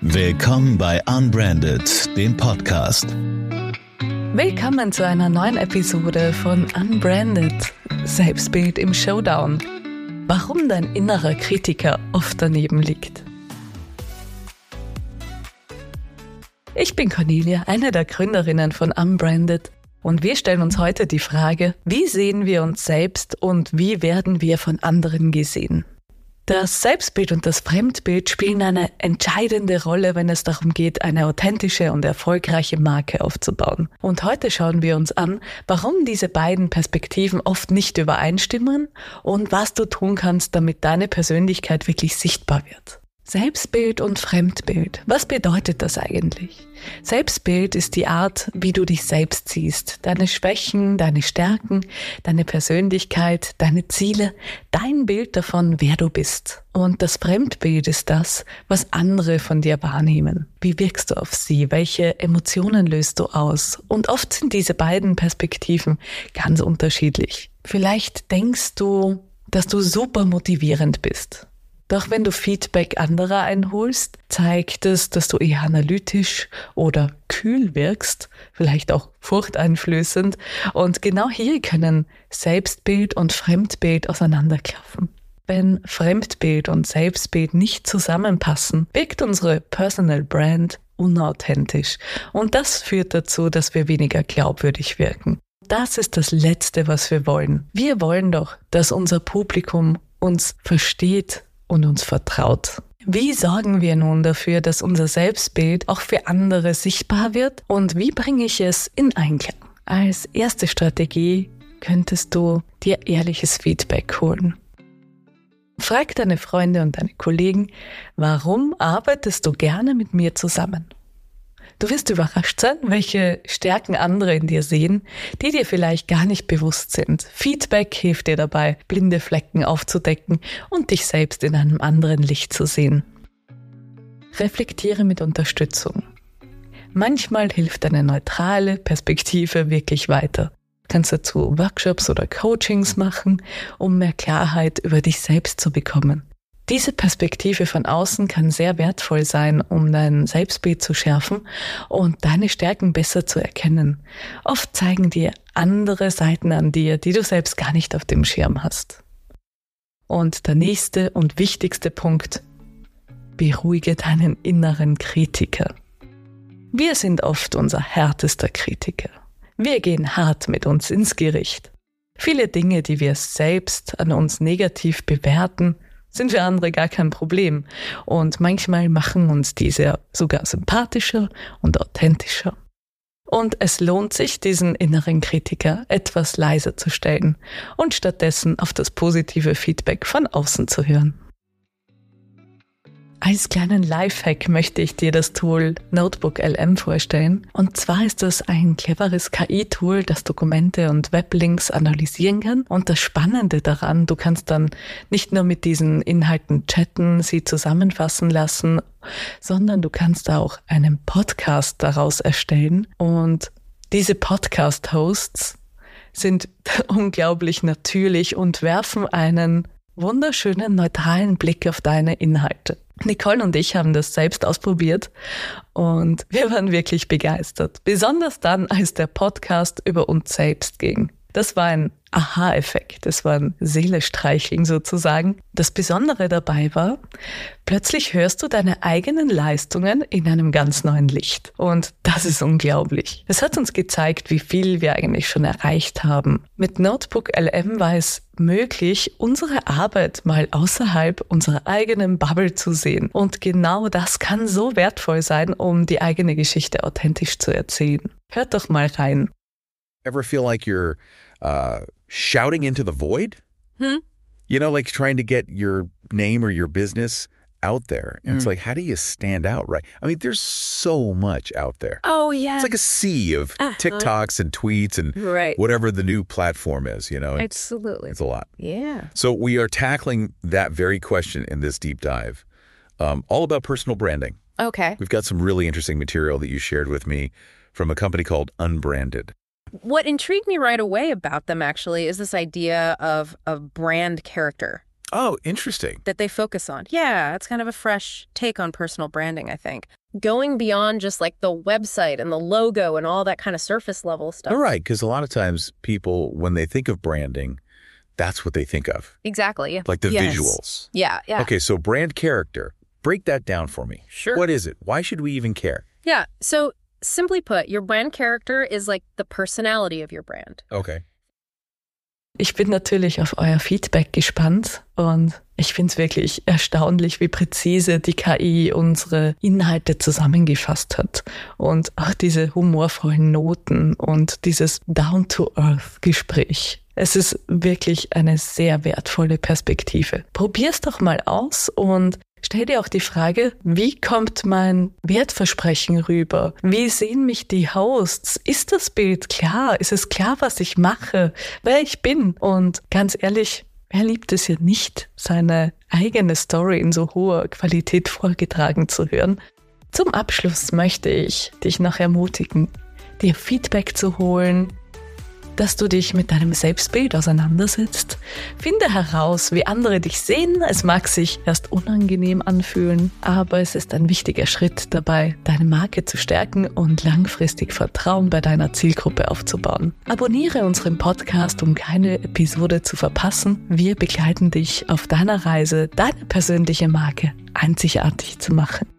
Willkommen bei Unbranded, dem Podcast. Willkommen zu einer neuen Episode von Unbranded, Selbstbild im Showdown. Warum dein innerer Kritiker oft daneben liegt. Ich bin Cornelia, eine der Gründerinnen von Unbranded, und wir stellen uns heute die Frage, wie sehen wir uns selbst und wie werden wir von anderen gesehen? Das Selbstbild und das Fremdbild spielen eine entscheidende Rolle, wenn es darum geht, eine authentische und erfolgreiche Marke aufzubauen. Und heute schauen wir uns an, warum diese beiden Perspektiven oft nicht übereinstimmen und was du tun kannst, damit deine Persönlichkeit wirklich sichtbar wird. Selbstbild und Fremdbild. Was bedeutet das eigentlich? Selbstbild ist die Art, wie du dich selbst siehst. Deine Schwächen, deine Stärken, deine Persönlichkeit, deine Ziele, dein Bild davon, wer du bist. Und das Fremdbild ist das, was andere von dir wahrnehmen. Wie wirkst du auf sie? Welche Emotionen löst du aus? Und oft sind diese beiden Perspektiven ganz unterschiedlich. Vielleicht denkst du, dass du super motivierend bist. Doch wenn du Feedback anderer einholst, zeigt es, dass du eher analytisch oder kühl wirkst, vielleicht auch furchteinflößend. Und genau hier können Selbstbild und Fremdbild auseinanderklaffen. Wenn Fremdbild und Selbstbild nicht zusammenpassen, wirkt unsere Personal Brand unauthentisch. Und das führt dazu, dass wir weniger glaubwürdig wirken. Das ist das Letzte, was wir wollen. Wir wollen doch, dass unser Publikum uns versteht und uns vertraut. Wie sorgen wir nun dafür, dass unser Selbstbild auch für andere sichtbar wird und wie bringe ich es in Einklang? Als erste Strategie könntest du dir ehrliches Feedback holen. Frag deine Freunde und deine Kollegen, warum arbeitest du gerne mit mir zusammen? Du wirst überrascht sein, welche Stärken andere in dir sehen, die dir vielleicht gar nicht bewusst sind. Feedback hilft dir dabei, blinde Flecken aufzudecken und dich selbst in einem anderen Licht zu sehen. Reflektiere mit Unterstützung. Manchmal hilft eine neutrale Perspektive wirklich weiter. Du kannst dazu Workshops oder Coachings machen, um mehr Klarheit über dich selbst zu bekommen. Diese Perspektive von außen kann sehr wertvoll sein, um dein Selbstbild zu schärfen und deine Stärken besser zu erkennen. Oft zeigen dir andere Seiten an dir, die du selbst gar nicht auf dem Schirm hast. Und der nächste und wichtigste Punkt: beruhige deinen inneren Kritiker. Wir sind oft unser härtester Kritiker. Wir gehen hart mit uns ins Gericht. Viele Dinge, die wir selbst an uns negativ bewerten, sind für andere gar kein Problem. Und manchmal machen uns diese sogar sympathischer und authentischer. Und es lohnt sich, diesen inneren Kritiker etwas leiser zu stellen und stattdessen auf das positive Feedback von außen zu hören. Als kleinen Lifehack möchte ich dir das Tool Notebook LM vorstellen. Und zwar ist das ein cleveres KI-Tool, das Dokumente und Weblinks analysieren kann. Und das Spannende daran, du kannst dann nicht nur mit diesen Inhalten chatten, sie zusammenfassen lassen, sondern du kannst auch einen Podcast daraus erstellen. Und diese Podcast-Hosts sind unglaublich natürlich und werfen einen wunderschönen, neutralen Blick auf deine Inhalte. Nicole und ich haben das selbst ausprobiert und wir waren wirklich begeistert. Besonders dann, als der Podcast über uns selbst ging. Das war ein Aha-Effekt, das war ein Seele-Streicheln sozusagen. Das Besondere dabei war, plötzlich hörst du deine eigenen Leistungen in einem ganz neuen Licht. Und das ist unglaublich. Es hat uns gezeigt, wie viel wir eigentlich schon erreicht haben. Mit Notebook LM war es möglich, unsere Arbeit mal außerhalb unserer eigenen Bubble zu sehen. Und genau das kann so wertvoll sein, um die eigene Geschichte authentisch zu erzählen. Hört doch mal rein. Ever feel like you're shouting into the void? You know, like trying to get your name or your business out there. And it's like, how do you stand out, right? I mean, there's so much out there. Oh, yeah. It's like a sea of TikToks and tweets and whatever the new platform is, you know. Absolutely. It's a lot. Yeah. So we are tackling that very question in this deep dive, all about personal branding. Okay. We've got some really interesting material that you shared with me from a company called Unbranded. What intrigued me right away about them, actually, is this idea of brand character. Oh, interesting. that they focus on. Yeah, it's kind of a fresh take on personal branding, I think. Going beyond just like the website and the logo and all that kind of surface level stuff. All right, because a lot of times people, when they think of branding, that's what they think of. Exactly. Like the Yes. visuals. Yeah. Okay, so brand character. Break that down for me. Sure. What is it? Why should we even care? Yeah. So simply put, your brand character is like the personality of your brand. Okay. Ich bin natürlich auf euer Feedback gespannt und ich finde es wirklich erstaunlich, wie präzise die KI unsere Inhalte zusammengefasst hat und auch diese humorvollen Noten und dieses Down-to-Earth-Gespräch. Es ist wirklich eine sehr wertvolle Perspektive. Probier's doch mal aus und stell dir auch die Frage, wie kommt mein Wertversprechen rüber? Wie sehen mich die Hosts? Ist das Bild klar? Ist es klar, was ich mache? Wer ich bin? Und ganz ehrlich, wer liebt es ja nicht, seine eigene Story in so hoher Qualität vorgetragen zu hören? Zum Abschluss möchte ich dich noch ermutigen, dir Feedback zu holen, dass du dich mit deinem Selbstbild auseinandersetzt. Finde heraus, wie andere dich sehen. Es mag sich erst unangenehm anfühlen, aber es ist ein wichtiger Schritt dabei, deine Marke zu stärken und langfristig Vertrauen bei deiner Zielgruppe aufzubauen. Abonniere unseren Podcast, um keine Episode zu verpassen. Wir begleiten dich auf deiner Reise, deine persönliche Marke einzigartig zu machen.